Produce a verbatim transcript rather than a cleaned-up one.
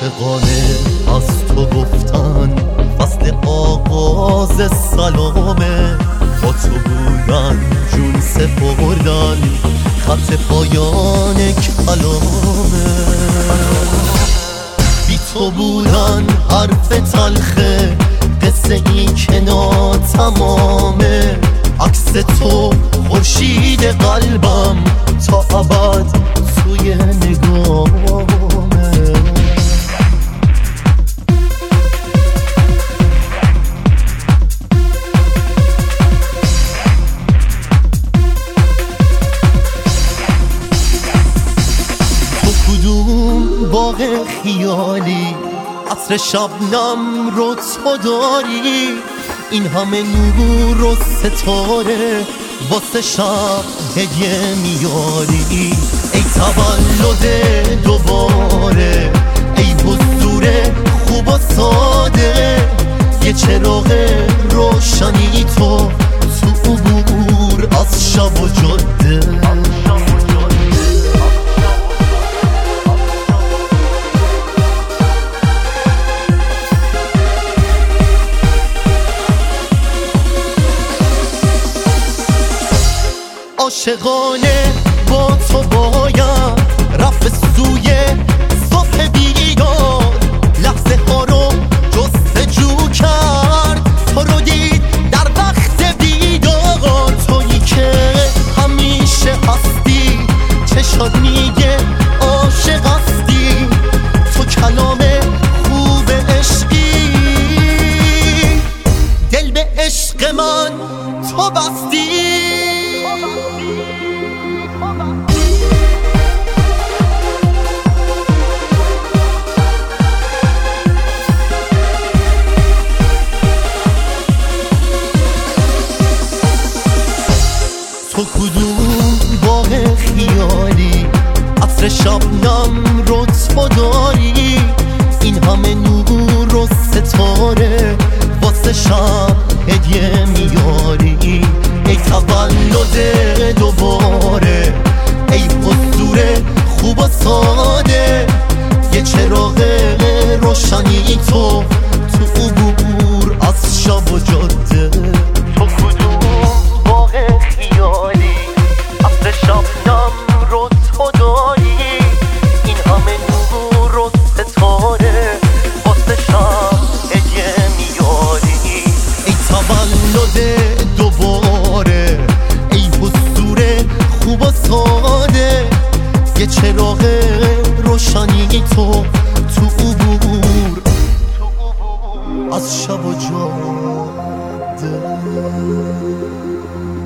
عاشقانه از تو گفتن فصل آغاز سلامه، با تو بودن جون سپردن خط پایان کلامه. بی تو بودن حرف تلخه، قصه این که ناتمامه. عکس تو خورشید قلبم تا ابد توی نگامه. تو کدوم باغ خیالی عطر شبنم رو تو داری، این همه نور و ستاره واسه شب هدیه میاری. ای تولد دوباره، ای حضور خوب و ساده، یه چراغ روشنی تو تو عبور از شب و جاده. عاشقانه با تو باید رفت سوی صبح بیدار، لحظه ها رو جستجو کرد، تو رو دید در وقت بیدار. تویی که همیشه هستی، چشات میگه عاشق هستی، تو کلام خوب عشقی، دل به عشق من تو بستی. تو کدوم باغ خیالی عطر شبنم رو تو داری، این همه نور و ستاره واسه شب هدیه میاری. ای تولد دوباره، ای حضور خوب و ساده، یه چراغ روشنی تو تو عبور از شب و جاده. تو کدوم باغ خیالی عطر شبنم رو تو داری، این همه نور و ستاره واسه شب هدیه میاری. ای تولد دوباره، ای حضور خوب و ساده، یه چراغ روشنی تو تو عبور از شب و جاده.